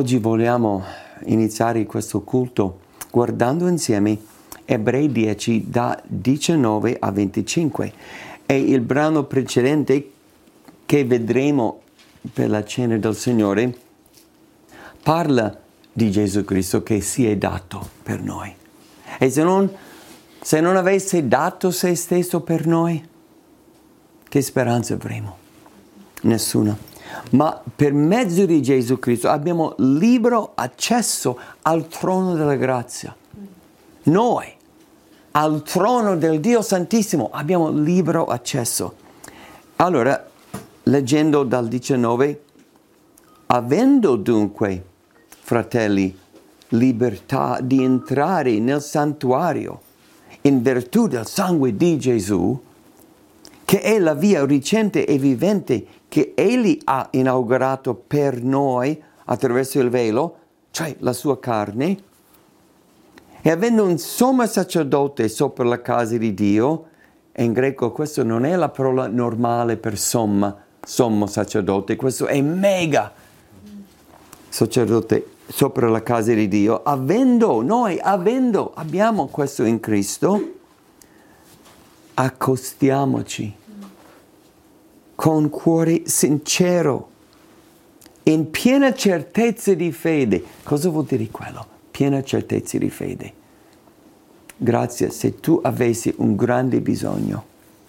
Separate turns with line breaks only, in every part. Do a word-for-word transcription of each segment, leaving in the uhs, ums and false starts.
Oggi vogliamo iniziare questo culto guardando insieme Ebrei dieci da diciannove a venticinque. E il brano precedente che vedremo per la cena del Signore parla di Gesù Cristo che si è dato per noi. E se non, se non avesse dato se stesso per noi, che speranza avremo? Nessuna. Ma per mezzo di Gesù Cristo abbiamo libero accesso al trono della grazia. Noi, al trono del Dio Santissimo, abbiamo libero accesso. Allora, leggendo dal diciannove, avendo dunque, fratelli, libertà di entrare nel santuario in virtù del sangue di Gesù, che è la via recente e vivente che Egli ha inaugurato per noi attraverso il velo, cioè la sua carne, e avendo un sommo sacerdote sopra la casa di Dio, e in greco questo non è la parola normale per somma, sommo sacerdote, questo è mega sacerdote sopra la casa di Dio, avendo, noi avendo, abbiamo questo in Cristo, accostiamoci con cuore sincero, in piena certezza di fede. Cosa vuol dire quello? Piena certezza di fede. Grazie, se tu avessi un grande bisogno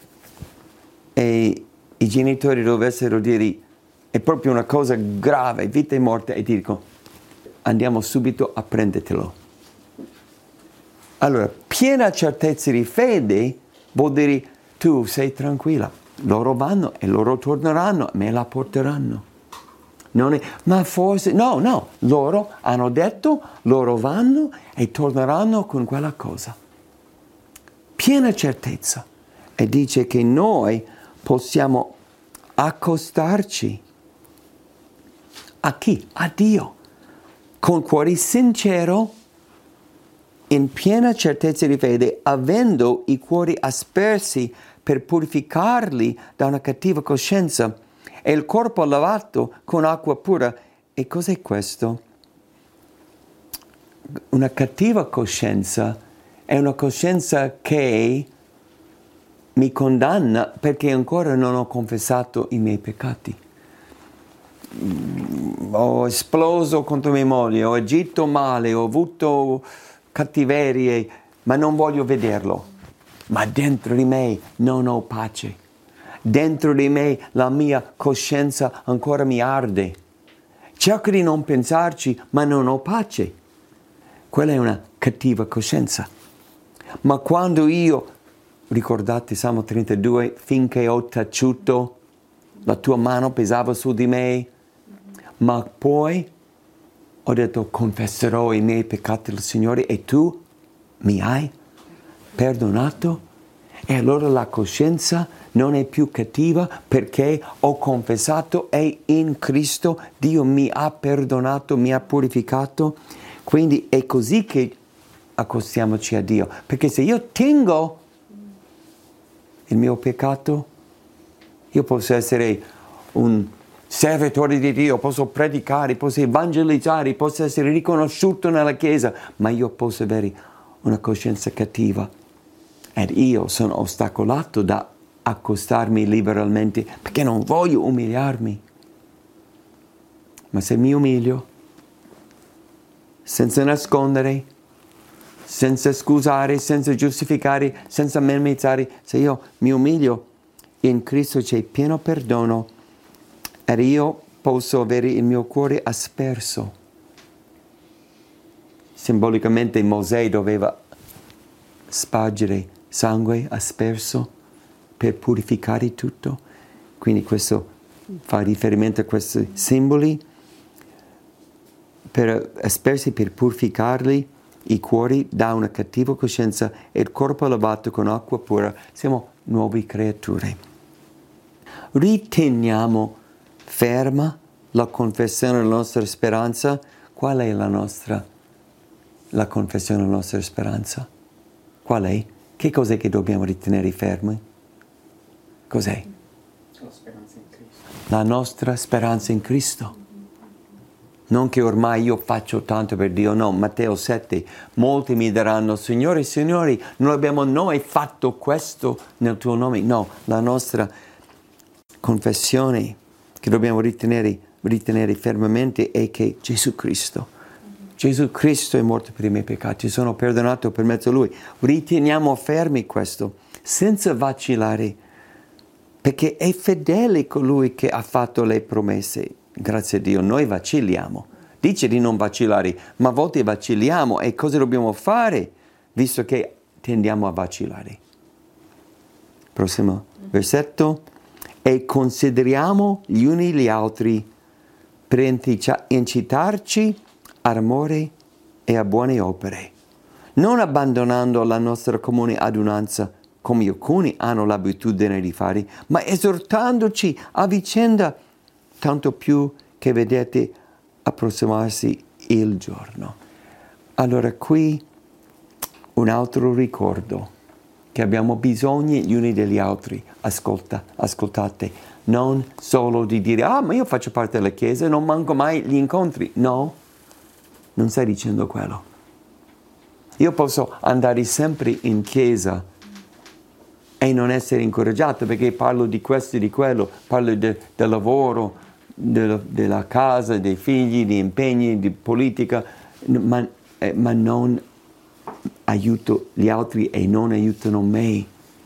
e i genitori dovessero dire è proprio una cosa grave, vita e morte, e ti dicono andiamo subito a prendertelo. Allora, piena certezza di fede vuol dire tu sei tranquilla. Loro vanno e loro torneranno, me la porteranno. Non è, ma forse, no, no, loro hanno detto, loro vanno e torneranno con quella cosa. Piena certezza. E dice che noi possiamo accostarci a chi? A Dio. Con cuore sincero, in piena certezza di fede, avendo i cuori aspersi per purificarli da una cattiva coscienza e il corpo lavato con acqua pura. E cos'è questo? Una cattiva coscienza è una coscienza che mi condanna perché ancora non ho confessato i miei peccati. Ho esploso contro mia moglie, ho agito male, ho avuto cattiverie, ma non voglio vederlo. Ma dentro di me non ho pace. Dentro di me la mia coscienza ancora mi arde. Cerco di non pensarci, ma non ho pace. Quella è una cattiva coscienza. Ma quando io, ricordate Salmo trentadue, finché ho taciuto, la tua mano pesava su di me, ma poi ho detto confesserò i miei peccati al Signore e tu mi hai perdonato, e allora la coscienza non è più cattiva perché ho confessato e in Cristo Dio mi ha perdonato, mi ha purificato. Quindi è così che accostiamoci a Dio, perché se io tengo il mio peccato, io posso essere un servitore di Dio, posso predicare, posso evangelizzare, posso essere riconosciuto nella Chiesa, ma io posso avere una coscienza cattiva. Ed io sono ostacolato da accostarmi liberalmente perché non voglio umiliarmi. Ma se mi umilio, senza nascondere, senza scusare, senza giustificare, senza minimizzare, se io mi umilio, in Cristo c'è pieno perdono ed io posso avere il mio cuore asperso. Simbolicamente Mosè doveva spargere sangue asperso per purificare tutto. Quindi questo fa riferimento a questi simboli, per aspersi per purificarli i cuori da una cattiva coscienza e il corpo lavato con acqua pura. Siamo nuove creature. Riteniamo ferma la confessione della nostra speranza. Qual è la nostra, la confessione della nostra speranza? Qual è? Che cos'è che dobbiamo ritenere fermi? Cos'è?
La speranza in Cristo.
La nostra speranza in Cristo. Non che ormai io faccio tanto per Dio, no. Matteo sette, molti mi diranno, Signore, Signori, non abbiamo noi fatto questo nel tuo nome. No, la nostra confessione che dobbiamo ritenere, ritenere fermamente è che Gesù Cristo, Gesù Cristo è morto per i miei peccati, sono perdonato per mezzo di Lui. Riteniamo fermi questo, senza vacillare, perché è fedele colui che ha fatto le promesse. Grazie a Dio, noi vacilliamo. Dice di non vacillare, ma a volte vacilliamo. E cosa dobbiamo fare, visto che tendiamo a vacillare? Prossimo versetto. E consideriamo gli uni gli altri per incitarci all'amore e a buone opere, non abbandonando la nostra comune adunanza, come alcuni hanno l'abitudine di fare, ma esortandoci a vicenda, tanto più che vedete approssimarsi il giorno. Allora qui un altro ricordo, che abbiamo bisogno gli uni degli altri. Ascolta, ascoltate, non solo di dire, ah, ma io faccio parte della Chiesa e non manco mai gli incontri. No, non stai dicendo quello. Io posso andare sempre in Chiesa e non essere incoraggiato, perché parlo di questo e di quello, parlo de, del lavoro, de, della casa, dei figli, di impegni, di politica, ma, eh, ma non aiuto gli altri e non aiutano me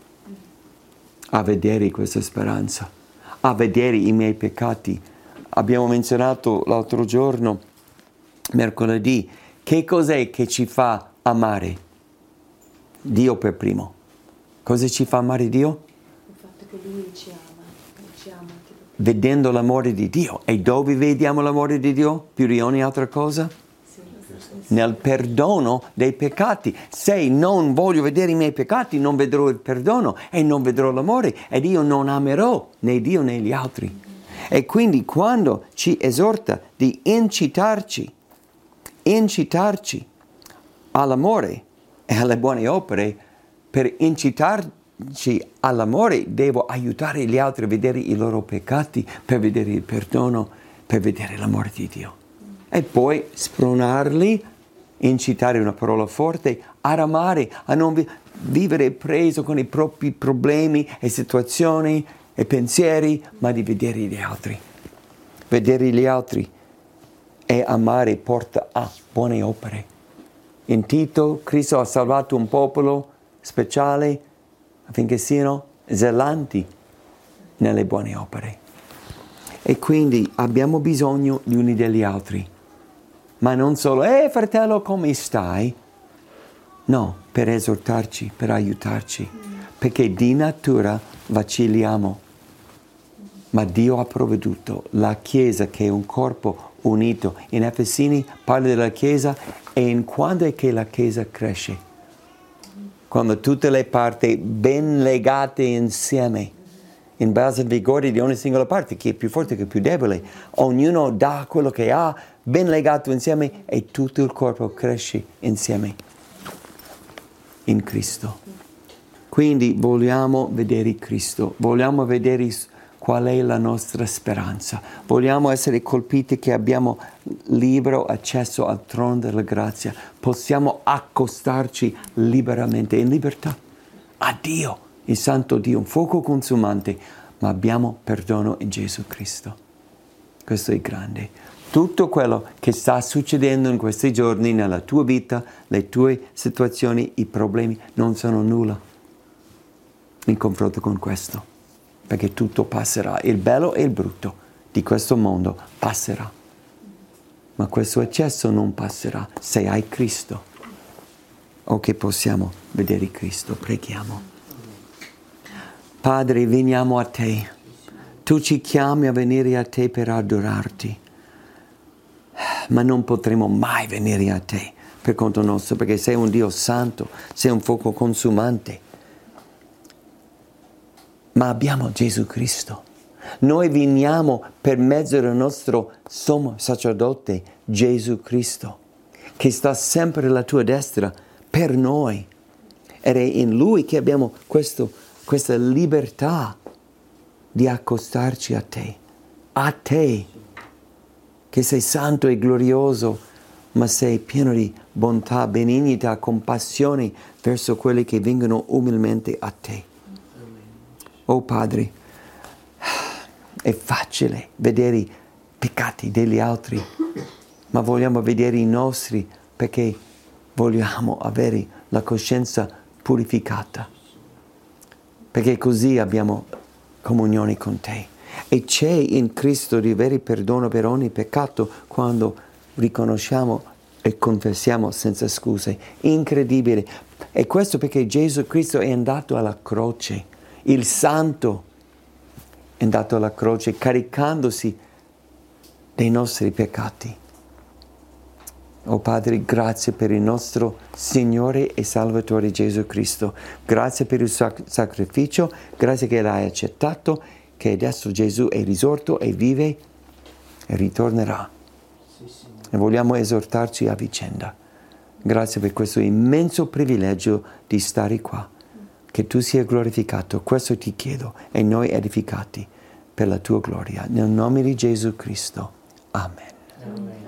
a vedere questa speranza, a vedere i miei peccati. Abbiamo menzionato l'altro giorno, mercoledì, che cos'è che ci fa amare Dio per primo? Cosa ci fa amare Dio?
Il fatto che Lui ci ama, ci ama tipo.
Vedendo l'amore di Dio. E dove vediamo l'amore di Dio? Più di ogni altra cosa? Nel perdono dei peccati. Se non voglio vedere i miei peccati, non vedrò il perdono e non vedrò l'amore, ed io non amerò né Dio né gli altri. E quindi quando ci esorta di incitarci, incitarci all'amore e alle buone opere, per incitarci all'amore devo aiutare gli altri a vedere i loro peccati, per vedere il perdono, per vedere l'amore di Dio. E poi spronarli, incitare una parola forte, ad amare, a non vi- vivere preso con i propri problemi e situazioni e pensieri, ma di vedere gli altri. Vedere gli altri e amare porta a buone opere. In Tito, Cristo ha salvato un popolo speciale affinché siano zelanti nelle buone opere. E quindi abbiamo bisogno gli uni degli altri. Ma non solo, eh fratello, come stai? No, per esortarci, per aiutarci, perché di natura vacilliamo. Ma Dio ha provveduto la Chiesa, che è un corpo unito. In Efesini parla della Chiesa, e in quando è che la Chiesa cresce? Quando tutte le parti ben legate insieme, in base al vigore di ogni singola parte, chi è più forte, chi è più debole, ognuno dà quello che ha, ben legato insieme, e tutto il corpo cresce insieme in Cristo. Quindi vogliamo vedere Cristo, vogliamo vedere qual è la nostra speranza, vogliamo essere colpiti che abbiamo libero accesso al trono della grazia, possiamo accostarci liberamente, in libertà, a Dio, il Santo Dio, un fuoco consumante, ma abbiamo perdono in Gesù Cristo. Questo è grande. Tutto quello che sta succedendo in questi giorni nella tua vita, le tue situazioni, i problemi, non sono nulla in confronto con questo, perché tutto passerà. Il bello e il brutto di questo mondo passerà, ma questo eccesso non passerà se hai Cristo, o che possiamo vedere Cristo. Preghiamo. Padre, veniamo a te. Tu ci chiami a venire a te per adorarti, ma non potremo mai venire a te per conto nostro, perché sei un Dio santo, sei un fuoco consumante. Ma abbiamo Gesù Cristo. Noi veniamo per mezzo del nostro sommo sacerdote, Gesù Cristo, che sta sempre alla tua destra per noi. Ed è in Lui che abbiamo questo, questa libertà di accostarci a te, a te, che sei santo e glorioso, ma sei pieno di bontà, benignità, compassione verso quelli che vengono umilmente a te. Oh Padre, è facile vedere i peccati degli altri, ma vogliamo vedere i nostri perché vogliamo avere la coscienza purificata, perché così abbiamo comunione con te. E c'è in Cristo di avere perdono per ogni peccato quando riconosciamo e confessiamo senza scuse. Incredibile. E questo perché Gesù Cristo è andato alla croce, il Santo è andato alla croce caricandosi dei nostri peccati. Oh Padre, grazie per il nostro Signore e Salvatore Gesù Cristo. Grazie per il sac- sacrificio, grazie che l'hai accettato, che adesso Gesù è risorto e vive e ritornerà. E vogliamo esortarci a vicenda. Grazie per questo immenso privilegio di stare qua. Che tu sia glorificato, questo ti chiedo, e noi edificati per la tua gloria. Nel nome di Gesù Cristo. Amen.
Amen.